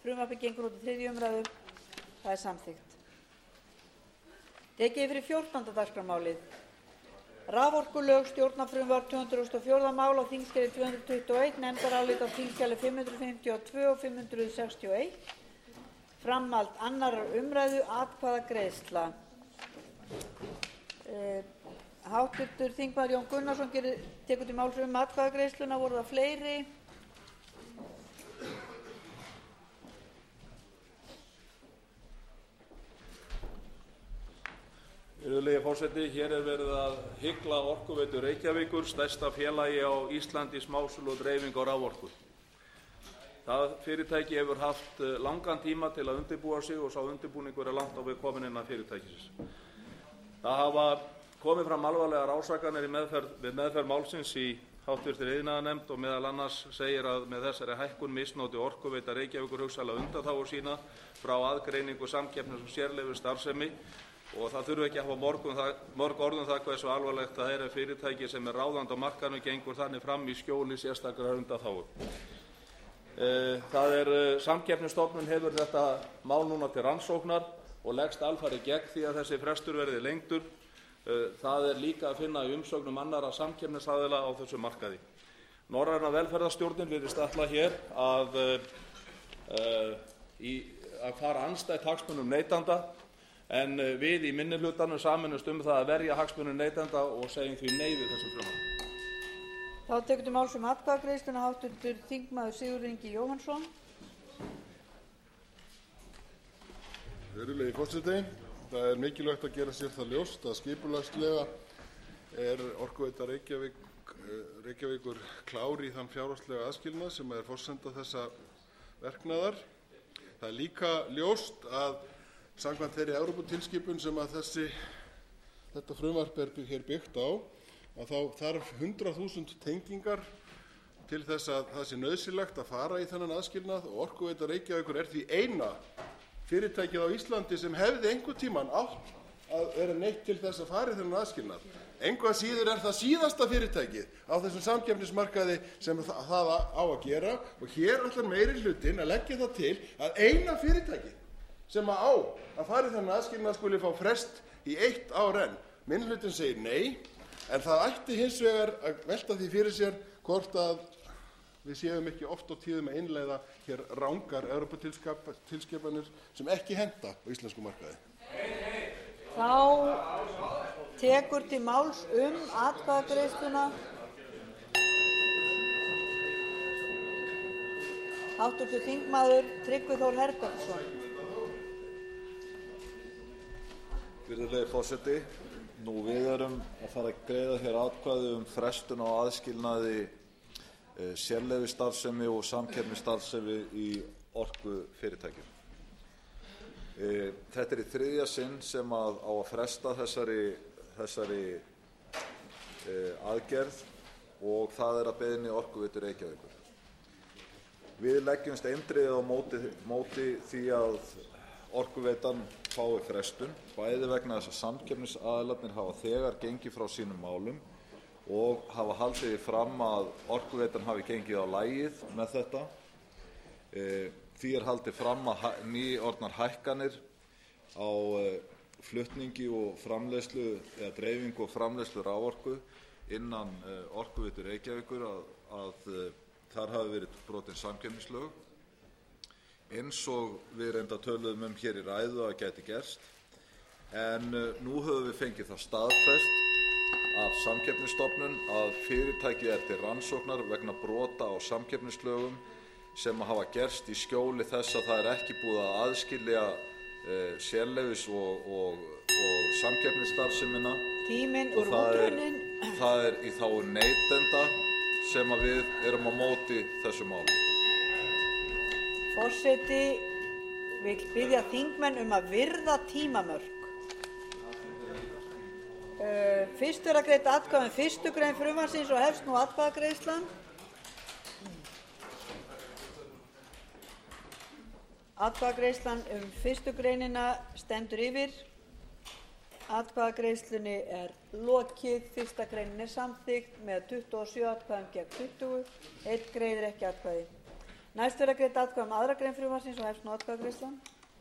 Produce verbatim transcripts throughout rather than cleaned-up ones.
Frumvarpið gengur út í þriðju umræðu. Það er samþykkt. Tekið er fyrir fjórtánda dagskrármálið. Raforkulög, stjórnarfrumvarp tvö hundruð og fjórða mál á þingskjali tvö hundruð tuttugu og eitt, nefndarálit á þingskjali fimm hundruð fimmtíu og tvö og fimm hundruð sextíu og eitt. Framhald annarrar umræðu, atkvæðagreiðsla. Eh, Háttvirtur þingmaður Jón Gunnarsson gerir, tekur til máls um atkvæðagreiðsluna. Voru það fleiri? Virðulegi forseti, hér er verið að hygla Orkuveitu Reykjavíkur, stærsta félagi á Íslandi í smásölu og dreifingu á raforku. Það fyrirtæki hefur haft langan tíma til að undirbúa sig og sá undirbúningur er langt á veg kominn innan fyrirtækisins. Það hafa komið fram alvarlegar ásakanir í meðferð, við meðferð málsins í háttvirtri iðnaðarnefnd og meðal annars segir að með þessari hækkun misnoti Orkuveita Reykjavíkur hugsanlega undanþágu sína frá aðgreiningu samkeppnis- og sérleyfisstarfsemi. Og það þurfi ekki að hafa morgun það, mörg orð um það hversu alvarlegt það er ef fyrirtæki sem er ráðandi á markaðnum gengur þannig fram í skjóli sérstakrar undanþágu. E, það er Samkeppnisstofnun hefur þetta mál núna til rannsóknar og leggst alfarið gegn því að þessi frestur verði lengdur. E, það er líka að finna í umsögnum annarra samkeppnisaðila á þessu markaði. Norræna velferðarstjórnin virðist ætla hér að, e, í, að fara andstætt hagsmunum neytanda. En við í minnihlutanum sameinumst um það að verja hagsmuni neytenda og segjum því nei við þessu frumvarpi. Þá tekur til máls um atkvæðagreiðsluna háttvirtur þingmaður Sigurður Ingi Jóhannsson. Virðulegi forseti, það er mikilvægt að gera sér það ljóst að skipulagslega er Orkuveita Reykjavík, Reykjavíkur klár í þann fjárhagslega aðskilnað sem er forsenda þessa verknaðar. Það er líka ljóst að samkvæmt þeirri Evróputilskipun sem að þessi, þetta frumvarp er hér byggt á, að þá þarf hundrað þúsund tengingar til þess að það sé nauðsynlegt að fara í þennan aðskilnað og Orkuveita Reykjavíkur er því eina fyrirtækið á Íslandi sem hefði einhvern tímann átt að vera neytt til þess að fara í þennan aðskilnað. Engu að síður er það síðasta fyrirtækið á þessum samkeppnismarkaði sem það á að gera og hér ætlar meiri hlutinn að leggja það til að eina fyrirtækið sem á að fara í þennan aðskilnað skuli fá frest í eitt ár enn. Minnihlutinn segir nei, en það ætti hins vegar að velta því fyrir sér hvort að við séum ekki oft á tíðum að innleiða hér rangar Evróputilskipanir sem ekki henta á íslenskum markaði. Þá tekur til máls um atkvæðagreiðsluna háttvirtur þingmaður Tryggvi Þór Herbertsson. Virðulegi forseti, nú við erum að fara að greiða hér atkvæði um frestun á aðskilnaði e, sérleyfisstarfsemi og samkeppnisstarfsemi í orkufyrirtækjum. E, þetta er í þriðja sinn sem að á að fresta þessari, þessari e, aðgerð og það er að beiðni Orkuveitu Reykjavíkur. Við leggjumst eindregið á móti, móti því að Orkuveitan fái frestun, bæði vegna þess að samkeppnisaðilarnir hafa þegar gengið frá sínum málum og hafa haldið því fram að Orkuveitan hafi gengið á lagið með þetta. E, því er haldið fram að nýorðnar hækkanir á e, flutningi og framleiðslu eða dreifingu og framleiðslu raforku innan e, Orkuveitu Reykjavíkur að, að e, þar hafi verið brotin samkeppnislög. Eins og við reynda töluðum um hér í ræðu að gæti gerst. En uh, nú höfum við fengið það staðfest af Samkeppnisstofnun að fyrirtækið er til rannsóknar vegna brota á samkeppnislögum sem hafa gerst í skjóli þess að það er ekki búið að aðskilja uh, sérleyfis og, og, og samkeppnisstarfsemina. Tíminn úr það er, útrunninn. það er í þágu neytenda sem að við erum á móti þessu máli. Forseti vill biðja þingmenn um að virða tímamörk. Uh, fyrst er að greiða atkvæði um fyrstu grein frumvarpsins og hefst nú atkvæðagreiðslan. Atkvæðagreiðslan um fyrstu greinina stendur yfir. Atkvæðagreiðslunni er lokið. Fyrsta greinin er samþykkt með tuttugu og sjö atkvæðum gegn tuttugu. Einn greiðir ekki atkvæði. Næst verða greidd atkvæði um aðra grein frumvarpsins og hefst nú atkvæðagreiðslan.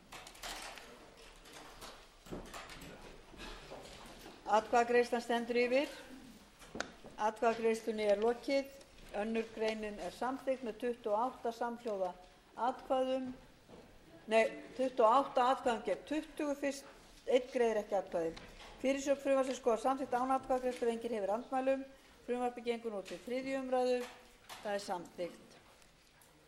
Atkvæðagreiðslan stendur yfir. Atkvæðagreiðslunni er lokið. Önnur greinin er samþykkt með tuttugu og átta samhljóða atkvæðum. Nei, tuttugu og átta atkvæðum gegn tuttugu fyrst, einn greiðir ekki atkvæði. Fyrirsögn frumvarpsins skoðast samþykkt án atkvæðagreiðslu ef enginn hefur andmælum. Frumvarpið gengur nú til þriðju umræðu. Það er samþykkt.